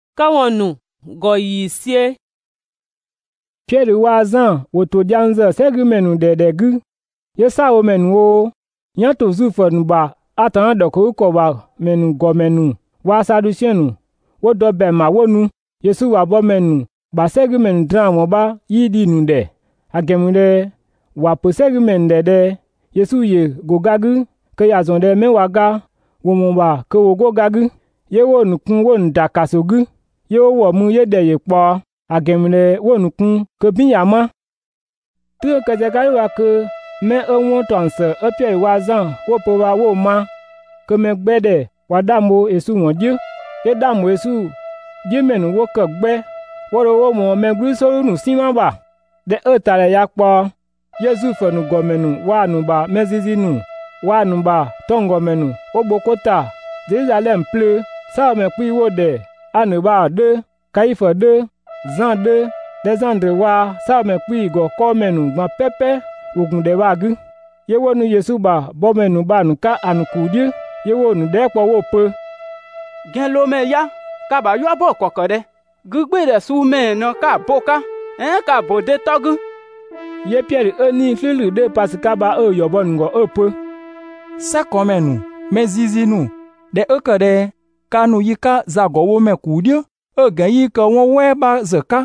Kawon nu go yi sie. Pierre wa Jean woto janza segumenu de gu. Yesa o menu o. Nyato zufon ba atan doko ko ba menu go menu. Wa sadusienu. Wo do be ma wonu. Yesu wa bo menu. Ba segumenu dran mo ba yidi nu de. Agemule wa po segumenu de. Yesu ye go gagu. Ke ya zonde me waga. Wo mo ba ke wo go gagu. Ye wo nukun wo ndakasogu. Ye wo mu ye de ye po. Agemule wo nukun ke binyama. Tu ke jagali wa ke me won tonse Pierre wa Jean wo po wa wo ma. Ke me gbede wa damo Yesu won Dieu. Ye damo Yesu Dieu menu wo ke gbe. Wo ro wo mo me gru so nu sima ba. De tale ya po. Yesu fonu gomenu wa nu ba mezizi nu. Wa nu ba tongo menu obokota. Jerusalem ple sa me pi wo de anu ba de Kaifa de Jean de descendre wa sa me pi go ko menu gba pepe ogun de wa gu. Ye wo nu Yesu ba bo menu ba nu ka anu kudi. Ye wo nu de po wo pe. Gen lo me ya ka ba yo bo kokode. Gugbe de su me no ka boka. Ka bo de togu. Ye Pierre ni filu de pasika ba yo bo ngo pe. Sa komenu mezizi nu de okade kanu yika zago wo me kudio gen yi ka won we ba zaka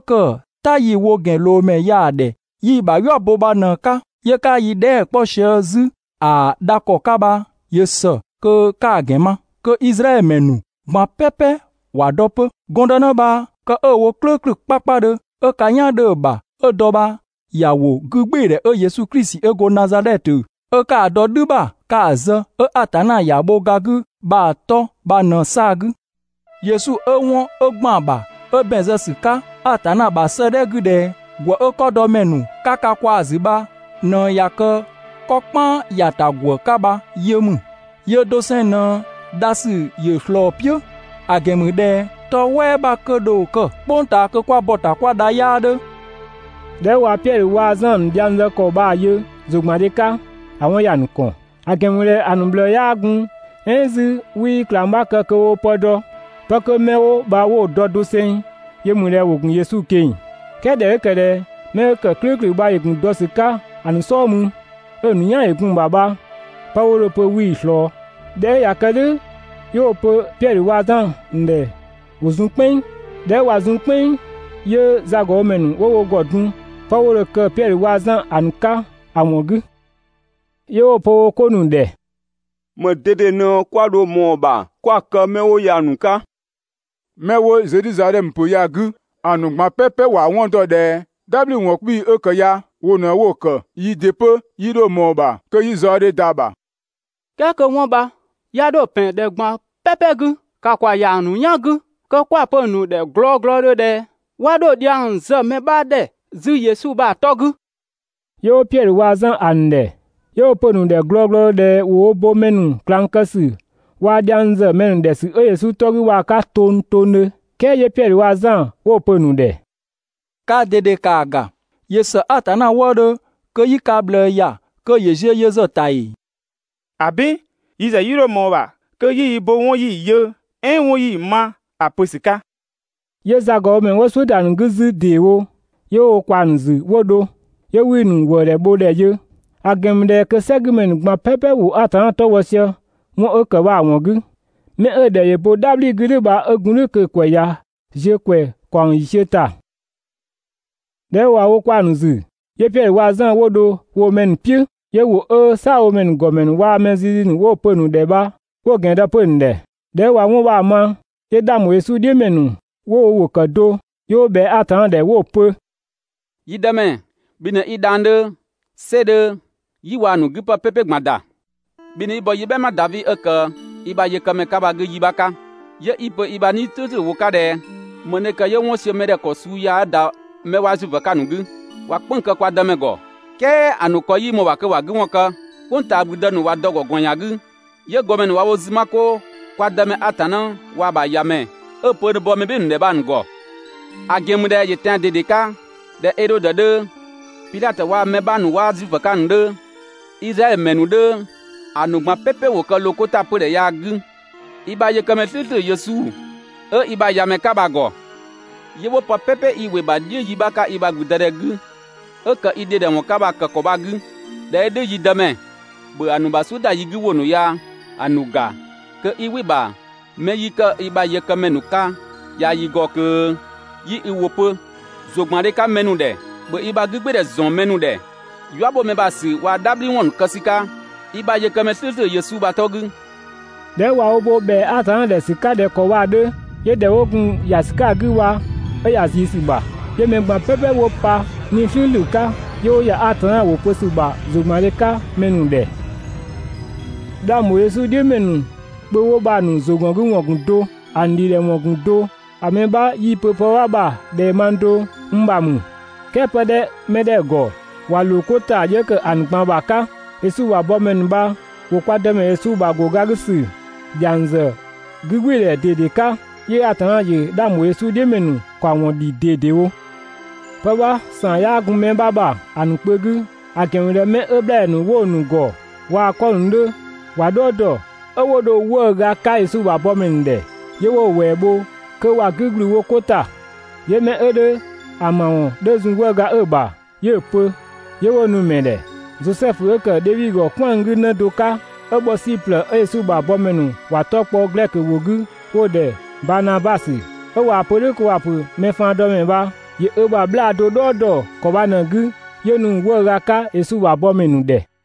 ta yi wo gen lo me ya de yi ba yo bo ba na ka ye ka yi de po shezu a dako ka ba yeso ke ka gen ma ke Israel menu ma pepe wa dope gondana ba ka wo kloklu papa de ka nya de ba do ba yawo gugbe de Yesu Kristi go Nazareth ka do du ba ka ze atana ya bo gagu ba to ba na sagu Yesu won gban ba benze sika atana ba sede gude gwo ko do menu kaka kwa aziba na yaka kokpan yata gwo kaba yemu ye dosen na dasi ye chlopio agemu de to we ba kodo ko ponta ko kwa bota kwa da yade de wa Pierre wa Jean janza ko ba ye zugmadeka àwọn yanukan agemule anublo yagun enzi wi klamba ko podo pako mewo ba wo dodo sen yemule wogun Yesu keyin kede me ke krikri ba yegun dosika anusomu enuyan yegun baba paworo po wi hlo de yakade yo po Pierre wa dan nde wozunpin de wazunpin ye zago menu wo godun paworo ke Pierre wa dan anuka amogu yo po konu de me dede no kwado mo ba kwa ka mewo yanuka mewo Jerusalem po yagu anugba pepe wa won do de w won pi ya wo na wo ka yi depo yi do mo ba ke yi zore daba ke won ba ya do pen de gba pepe gu ka kwa yanu yagu ke kwa ponu de glo de wa do dia nze me ba de zu Yesu ba togu yo Pierre wa Jean ande yo ponu de glo de wo bo menu klankasi wa danze menu de si Yesu togu wa ka ton ke ye Pierre wa Jean wo ponu de ka dede ka ga Yesu atana wodo ke yi ka ble ya ke ye yezo tai abi yize yiro mo ba ke yi bo won yi ye won yi ma aposika ye zago men wo so dan guzu dewo yo kwanzu wodo ye winu wo de bo de ye agemde ke segmen gba pepe wo atan to wosio won ke ba won gu me de ye bo dabli gire ba egun ke kweya je kwe kon yita de wa wo kwanzu ye Pierre wa Jean wodo wo men pi ye wo sa wo men gomen wa mezini wo ponu de ba wo genda ponde de wa won ba ma ye damo Yesu de menu wo kado yo be atan de wo pe yidame bina idande sede yiwa nu gipa pepe gbada bini ibo yibe ma davi iba ye kame kaba ge yibaka ye ipo iba ni tutu wukade mone ka ye won se mere ko su ya da me wa zu vaka nu gi wa pon ka kwa dame go ke anu ko yi mo wa ke wa gi won ka kunta buda nu wa dogo gonya gi ye go me nu wa wo zimako kwa dame atana wa ba yame po de bo me bin de ban go agemu de ye tan de ka de edo de Pilate wa me banu wa zu vaka nu Israel menu de anugba pepe wo ka lokota pere ya gu iba ye kame filtre Yesu iba yame kaba go ye wo pa pepe iwe ba die yi ba ka iba gudere gu ka ide de mo kaba ka ko ba gu de de yi dame bu anu ba suda yi gu wonu ya anuga ke iwe ba me yi ka iba ye ka menu ka ya yi go ke yi iwope zogbare ka menu de bu iba gu gbe de zon menu de yuabo me ba si wa dabli won kasika iba ye ka me sese yesu ba togu de wa obo be atan de sika de ko wa de ye de ogun ya sika gu wa e ya si ba ye me gba pepe wo pa ni filu ka yo ya atan wo posu ba zogbare ka menu de da mo yesu de menu gbe wo ba nu zogbon gu won gun do andi le won gun do ameba yi popo wa ba de mando mbamu kepe de me de go wa lokota ye ke angban ba ka yesu wa bo menu ba wo kwa de me yesu ba go gagisi janze gugwele dede ka ye atan ye da mo yesu de menu kwa won di dede wo paba san ya gun me baba anu pegu akenre me eble nu wo nu go wa ko nde wa dodo owodo wo ga ka yesu wa bo menu de ye wo webo ke wa guglu wo kota ye me ede amawon de zun wo ga eba ye pe ye wo nu me de Joseph ke David go kwangu na doka ebo siple yesu ba bo menu wa topo glek wogu wo de Barnabas o wa pole ko wa pu me fan do me ba ye eba bla do ko ba na gu ye nu wo ga ka yesu ba bo menu de